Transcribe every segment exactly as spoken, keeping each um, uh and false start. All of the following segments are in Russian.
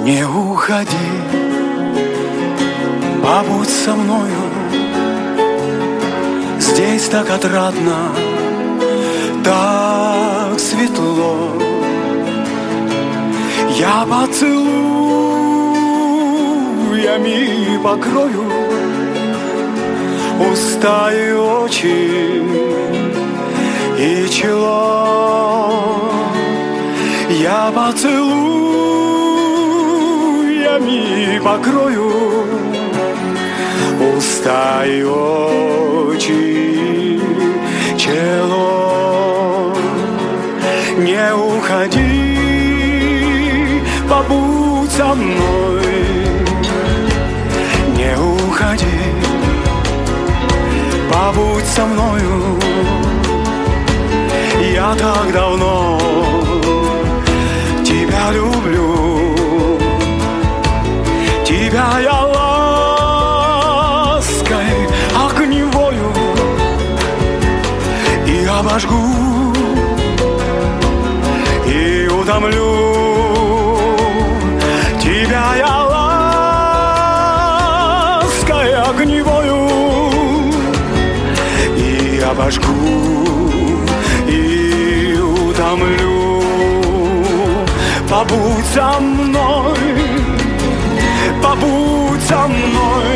Не уходи, побудь со мною. Здесь так отрадно, так светло. Я поцелуями покрою уста и очи и чело. Я поцелуями покрою уста и очи, чело. Не уходи, побудь со мной. Не уходи, побудь со мною. Я так давно тебя люблю. Тебя я лаской огневою и обожгу, и утомлю. Тебя я лаской огневою и обожгу, и утомлю. Побудь со мной, побудь со мной.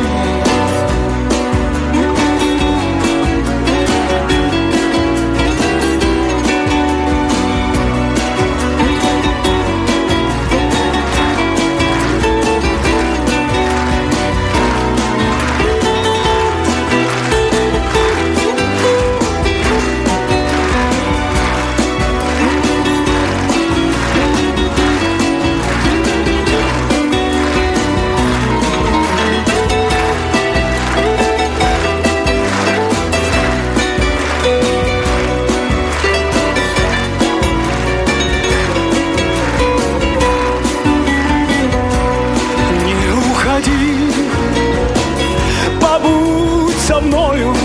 Побудь со мною.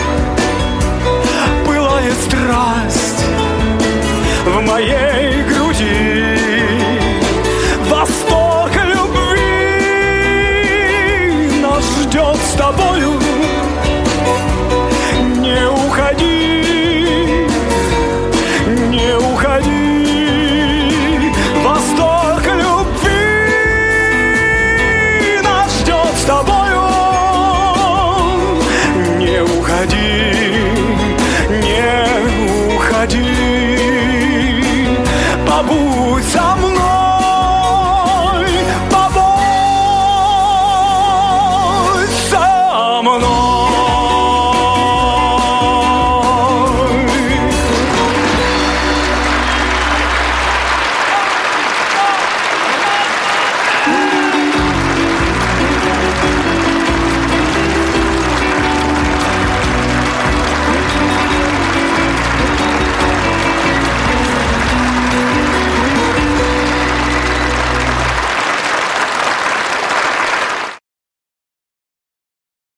Пылает страсть в моей груди, восторг любви нас ждет с тобою. Не уходи, не уходи, восторг любви нас ждет с тобою. Не уходи, не уходи, побудь со мной.